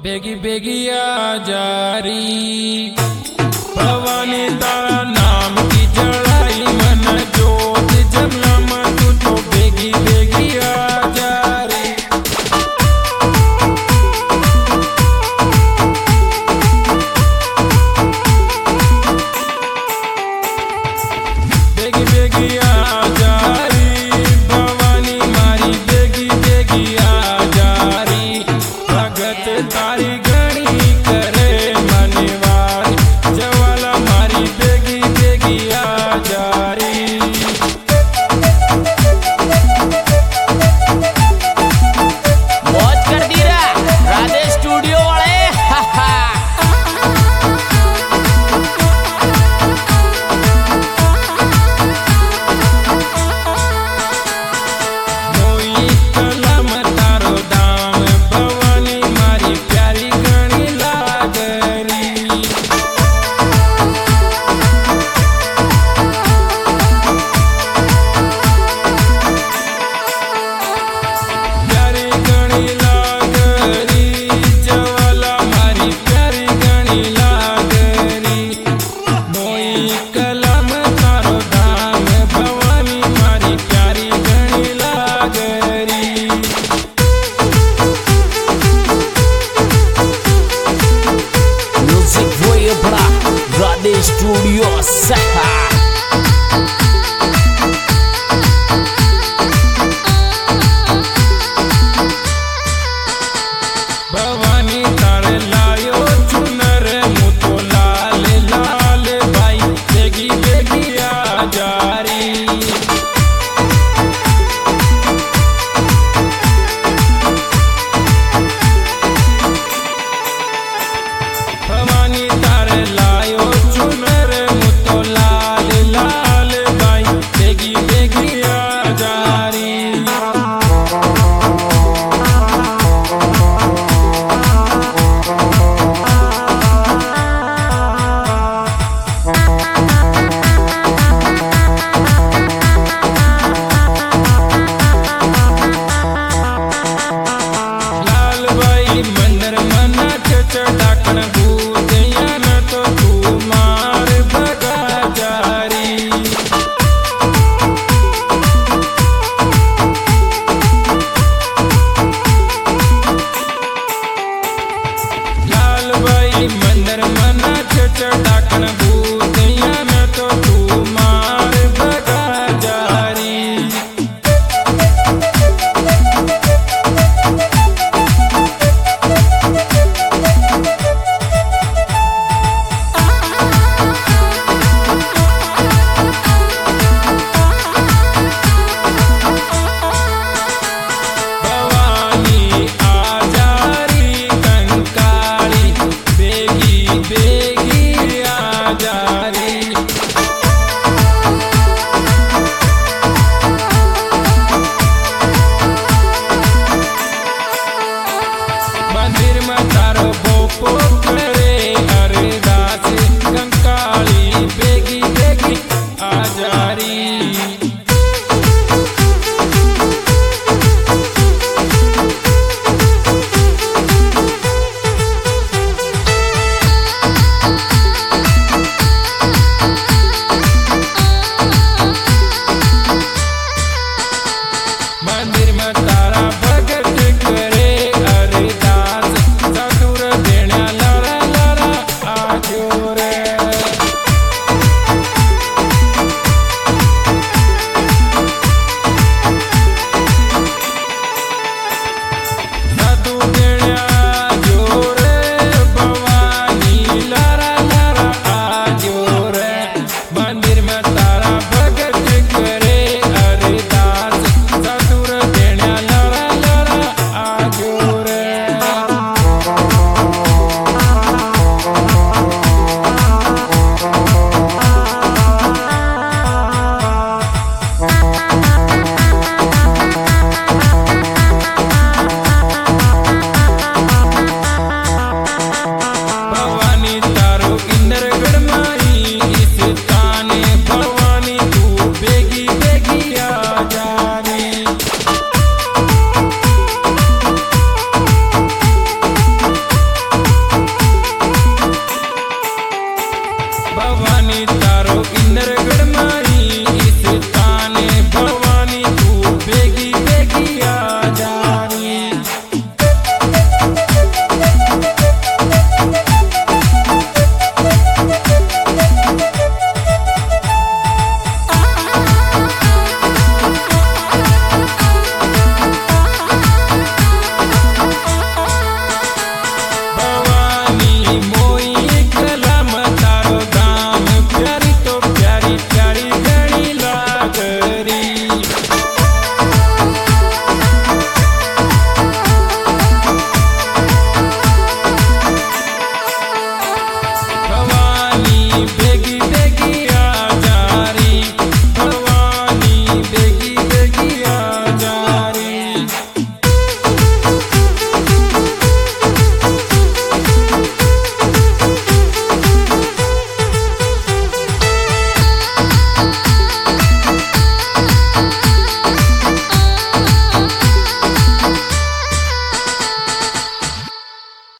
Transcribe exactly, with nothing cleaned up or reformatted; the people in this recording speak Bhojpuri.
बेगी बेगी आ जारी भवानी तारा नाम की जड़ाई मन जोत जमला में तू तो बेगी बेगी आ जारी बेगी बेगी आ जारी भवानी मारी बेगी बेगी आ जारी भगत तारी गणी करे मनवारी जवाला मारी बेगी बेगी आ जारी मौज कर दी रा राधे स्टूडियो वाले हा हा मोई कलम तारो दाम भवानी मारी प्यारी गणी लागरी प्यारी गणी लागरी जवाला मारी प्यारी गणी लागरी मोई कलम तारो दाम भवानी मारी प्यारी गणी लागरी म्यूजिक वही बड़ा राधे स्टूडियो से हा भवानी तारे लायो चुनर मुतो लाल लाल भाई बेगी बेगी आ जारी भवानी तारे लायो चुनर मुतो लाल लाल भाई बेगी बेगी आ जारी लाल भाई मंदिर मना चढ़ाकन भूतिया न तो तू मार भगा जारी लाल भाई मंदिर मना चढ़ाकन भूतिया न तो तू मार भगा जारी भवानी आ जारी कंकाली बेगी बेगी आ जारी मंदिर में तारो बोपो करे अरदास कंकाली बेगी बेगी आ जारी रानी तारो इंद्रगढ़ माई